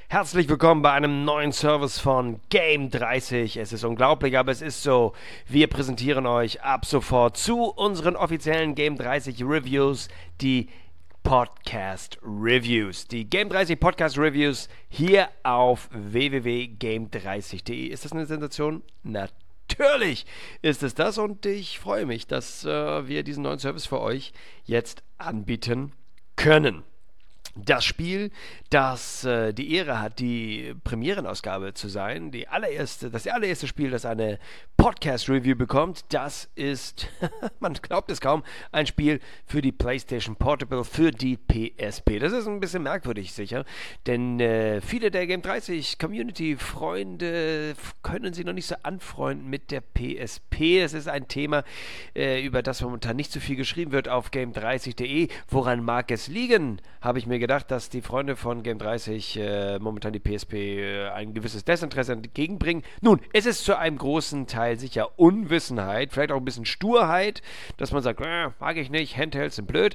Herzlich willkommen bei einem neuen Service von Game30. Es ist unglaublich, aber es ist so. Wir präsentieren euch ab sofort zu unseren offiziellen Game30 Reviews die Podcast Reviews. Die Game30 Podcast Reviews hier auf www.game30.de. Ist das eine Sensation? Natürlich ist es das und ich freue mich, dass wir diesen neuen Service für euch jetzt anbieten können. Das Spiel, das die Ehre hat, die Premierenausgabe zu sein, das allererste Spiel, das eine Podcast-Review bekommt, das ist, man glaubt es kaum, ein Spiel für die PlayStation Portable, für die PSP. Das ist ein bisschen merkwürdig, sicher, denn viele der Game30-Community-Freunde können sich noch nicht so anfreunden mit der PSP. Es ist ein Thema, über das momentan nicht so viel geschrieben wird auf game30.de. Woran mag es liegen, habe ich mir gedacht, dass die Freunde von Game30 momentan die PSP ein gewisses Desinteresse entgegenbringen. Nun, es ist zu einem großen Teil sicher Unwissenheit, vielleicht auch ein bisschen Sturheit, dass man sagt, mag ich nicht, Handhelds sind blöd.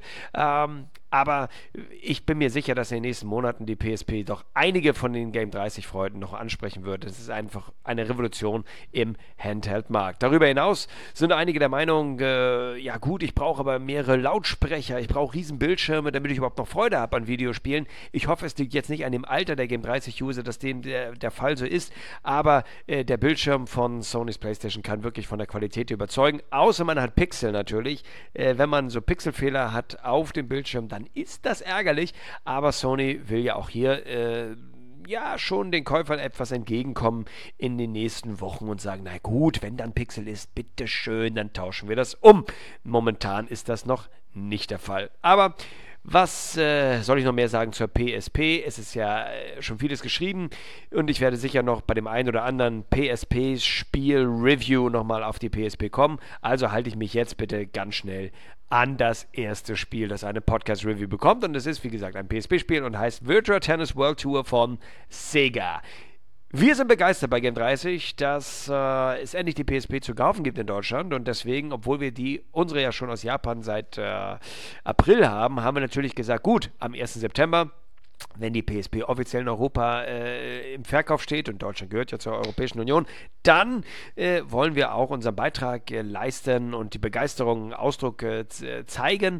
Aber ich bin mir sicher, dass in den nächsten Monaten die PSP doch einige von den Game30-Freunden noch ansprechen wird. Es ist einfach eine Revolution im Handheld-Markt. Darüber hinaus sind einige der Meinung, ja gut, ich brauche aber mehrere Lautsprecher, ich brauche riesen Bildschirme, damit ich überhaupt noch Freude habe an Videospielen. Ich hoffe, es liegt jetzt nicht an dem Alter der Game30-User, dass dem der Fall so ist, aber der Bildschirm von Sony's PlayStation kann wirklich von der Qualität überzeugen, außer man hat Pixel natürlich. Wenn man so Pixelfehler hat auf dem Bildschirm, dann ist das ärgerlich, aber Sony will ja auch hier schon den Käufern etwas entgegenkommen in den nächsten Wochen und sagen, na gut, wenn dann Pixel ist, bitteschön, dann tauschen wir das um. Momentan ist das noch nicht der Fall. Aber was soll ich noch mehr sagen zur PSP? Es ist ja schon vieles geschrieben und ich werde sicher noch bei dem einen oder anderen PSP-Spiel-Review nochmal auf die PSP kommen. Also halte ich mich jetzt bitte ganz schnell an das erste Spiel, das eine Podcast-Review bekommt. Und es ist, wie gesagt, ein PSP-Spiel und heißt Virtua Tennis World Tour von Sega. Wir sind begeistert bei Game30, dass es endlich die PSP zu kaufen gibt in Deutschland und deswegen, obwohl wir unsere ja schon aus Japan seit April haben, haben wir natürlich gesagt, gut, am 1. September, wenn die PSP offiziell in Europa im Verkauf steht und Deutschland gehört ja zur Europäischen Union, dann wollen wir auch unseren Beitrag leisten und die Begeisterung Ausdruck zeigen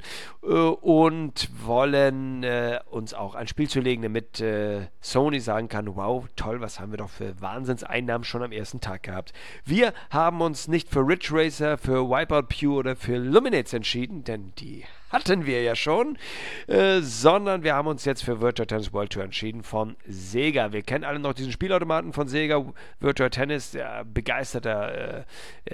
und wollen uns auch ein Spiel zulegen, damit Sony sagen kann, wow, toll, was haben wir doch für Wahnsinnseinnahmen schon am ersten Tag gehabt. Wir haben uns nicht für Ridge Racer, für Wipeout Pure oder für Luminates entschieden, denn die hatten wir ja schon, sondern wir haben uns jetzt für Virtua Tennis World Tour entschieden von Sega. Wir kennen alle noch diesen Spielautomaten von Sega, Virtua Tennis, der begeisterter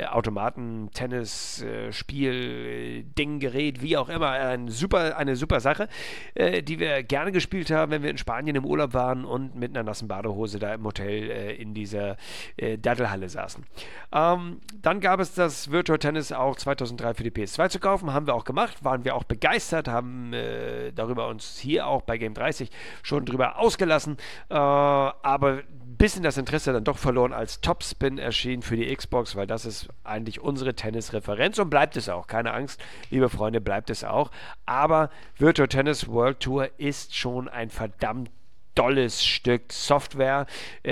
Automaten-Tennis-Spiel, Ding-Gerät, wie auch immer, eine super Sache, die wir gerne gespielt haben, wenn wir in Spanien im Urlaub waren und mit einer nassen Badehose da im Hotel in dieser Dattelhalle saßen. Dann gab es das Virtua Tennis auch 2003 für die PS2 zu kaufen, haben wir auch gemacht, waren wir auch begeistert, haben darüber uns hier auch bei Game30 schon drüber ausgelassen, aber ein bisschen das Interesse dann doch verloren, als Topspin erschien für die Xbox, weil das ist eigentlich unsere Tennis-Referenz und bleibt es auch, keine Angst, liebe Freunde, bleibt es auch, aber Virtua Tennis World Tour ist schon ein verdammt tolles Stück Software,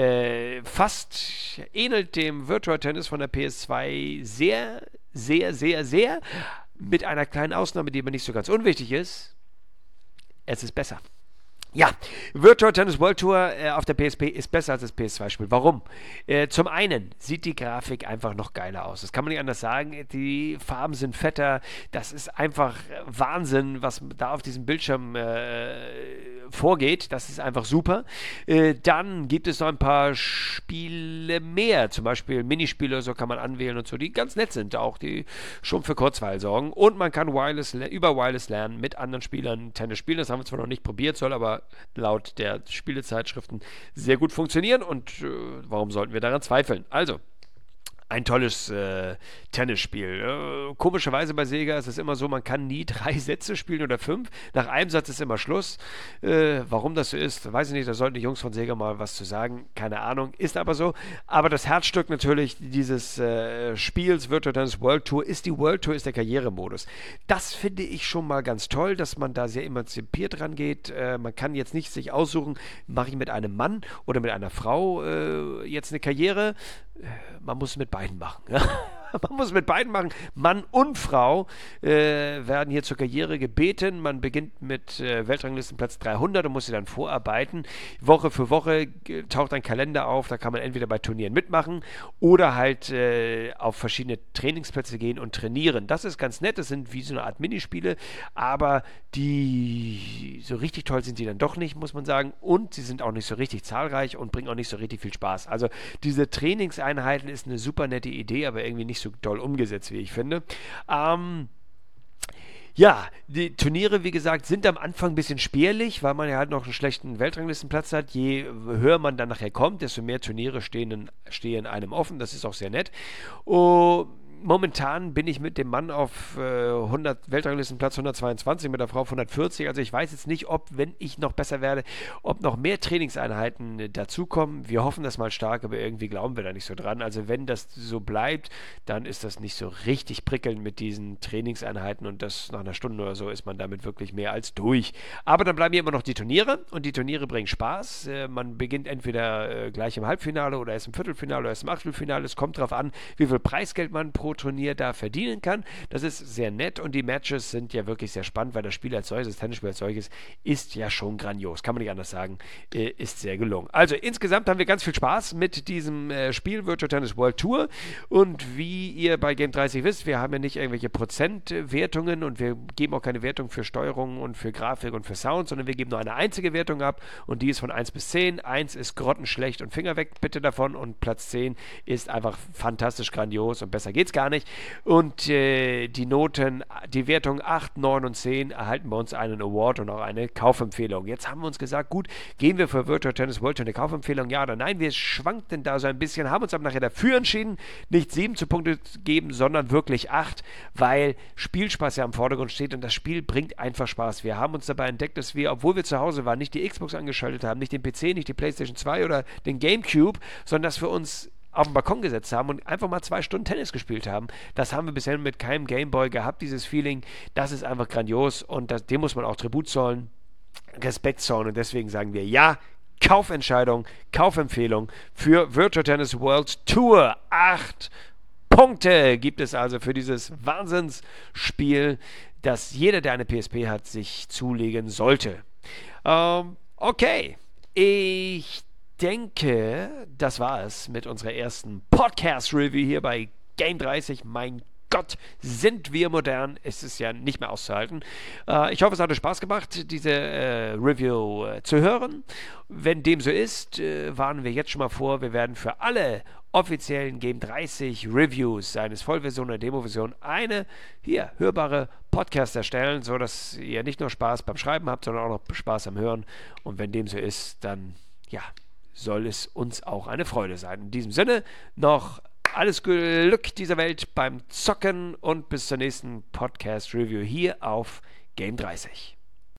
fast ähnelt dem Virtua Tennis von der PS2 sehr, sehr, sehr, sehr, mit einer kleinen Ausnahme, die mir nicht so ganz unwichtig ist. Es ist besser. Ja, Virtua Tennis World Tour auf der PSP ist besser als das PS2-Spiel. Warum? Zum einen sieht die Grafik einfach noch geiler aus. Das kann man nicht anders sagen. Die Farben sind fetter. Das ist einfach Wahnsinn, was da auf diesem Bildschirm vorgeht. Das ist einfach super. Dann gibt es noch ein paar Spiele mehr. Zum Beispiel Minispiele, so kann man anwählen und so, die ganz nett sind auch, die schon für Kurzweil sorgen. Und man kann über Wireless lernen, mit anderen Spielern Tennis spielen. Das haben wir zwar noch nicht probiert, soll aber laut der Spielezeitschriften sehr gut funktionieren und warum sollten wir daran zweifeln? Also, ein tolles Tennisspiel. Komischerweise bei Sega ist es immer so, man kann nie 3 Sätze spielen oder 5. Nach einem Satz ist immer Schluss. Warum das so ist, weiß ich nicht. Da sollten die Jungs von Sega mal was zu sagen. Keine Ahnung. Ist aber so. Aber das Herzstück natürlich dieses Spiels Virtua Tennis World Tour ist die World Tour, ist der Karrieremodus. Das finde ich schon mal ganz toll, dass man da sehr emanzipiert rangeht. Man kann jetzt nicht sich aussuchen, mache ich mit einem Mann oder mit einer Frau jetzt eine Karriere. Man muss mit beiden machen. Ja? Man muss mit beiden machen. Mann und Frau werden hier zur Karriere gebeten. Man beginnt mit Weltranglistenplatz 300 und muss sie dann vorarbeiten. Woche für Woche taucht ein Kalender auf. Da kann man entweder bei Turnieren mitmachen oder halt auf verschiedene Trainingsplätze gehen und trainieren. Das ist ganz nett. Das sind wie so eine Art Minispiele. Aber die so richtig toll sind die dann doch nicht, muss man sagen. Und sie sind auch nicht so richtig zahlreich und bringen auch nicht so richtig viel Spaß. Also diese Trainingseinheiten ist eine super nette Idee, aber irgendwie nicht so toll umgesetzt, wie ich finde. Ja, die Turniere, wie gesagt, sind am Anfang ein bisschen spärlich, weil man ja halt noch einen schlechten Weltranglistenplatz hat. Je höher man dann nachher kommt, desto mehr Turniere stehen einem offen. Das ist auch sehr nett. Momentan bin ich mit dem Mann auf 100 Weltranglistenplatz 122, mit der Frau auf 140. Also ich weiß jetzt nicht, ob, wenn ich noch besser werde, ob noch mehr Trainingseinheiten dazukommen. Wir hoffen das mal stark, aber irgendwie glauben wir da nicht so dran. Also wenn das so bleibt, dann ist das nicht so richtig prickelnd mit diesen Trainingseinheiten und das nach einer Stunde oder so ist man damit wirklich mehr als durch. Aber dann bleiben hier immer noch die Turniere und die Turniere bringen Spaß. Man beginnt entweder gleich im Halbfinale oder erst im Viertelfinale oder erst im Achtelfinale. Es kommt darauf an, wie viel Preisgeld man pro Turnier da verdienen kann. Das ist sehr nett und die Matches sind ja wirklich sehr spannend, weil das Spiel als solches, das Tennisspiel als solches, ist ja schon grandios. Kann man nicht anders sagen. Ist sehr gelungen. Also insgesamt haben wir ganz viel Spaß mit diesem Spiel Virtua Tennis World Tour und wie ihr bei Game 30 wisst, wir haben ja nicht irgendwelche Prozentwertungen und wir geben auch keine Wertung für Steuerung und für Grafik und für Sound, sondern wir geben nur eine einzige Wertung ab und die ist von 1 bis 10. 1 ist grottenschlecht und Finger weg bitte davon und Platz 10 ist einfach fantastisch grandios und besser geht's gar nicht. Und die Noten, die Wertung 8, 9 und 10 erhalten bei uns einen Award und auch eine Kaufempfehlung. Jetzt haben wir uns gesagt, gut, gehen wir für Virtua Tennis World Tour eine Kaufempfehlung, ja oder nein? Wir schwankten da so ein bisschen, haben uns aber nachher dafür entschieden, nicht 7 zu Punkte zu geben, sondern wirklich 8, weil Spielspaß ja im Vordergrund steht und das Spiel bringt einfach Spaß. Wir haben uns dabei entdeckt, dass wir, obwohl wir zu Hause waren, nicht die Xbox angeschaltet haben, nicht den PC, nicht die PlayStation 2 oder den GameCube, sondern dass wir uns auf den Balkon gesetzt haben und einfach mal 2 Stunden Tennis gespielt haben. Das haben wir bisher mit keinem Gameboy gehabt, dieses Feeling. Das ist einfach grandios und dem muss man auch Tribut zollen, Respekt zollen und deswegen sagen wir ja, Kaufentscheidung, Kaufempfehlung für Virtua Tennis World Tour. 8 Punkte gibt es also für dieses Wahnsinnsspiel, das jeder, der eine PSP hat, sich zulegen sollte. Okay, ich denke, das war es mit unserer ersten Podcast-Review hier bei Game 30. Mein Gott, sind wir modern. Es ist ja nicht mehr auszuhalten. Ich hoffe, es hat euch Spaß gemacht, diese Review zu hören. Wenn dem so ist, warnen wir jetzt schon mal vor, wir werden für alle offiziellen Game 30 Reviews seines Vollversion oder Demoversion eine hier hörbare Podcast erstellen, sodass ihr nicht nur Spaß beim Schreiben habt, sondern auch noch Spaß am Hören. Und wenn dem so ist, dann ja, soll es uns auch eine Freude sein. In diesem Sinne noch alles Glück dieser Welt beim Zocken und bis zur nächsten Podcast-Review hier auf Game 30.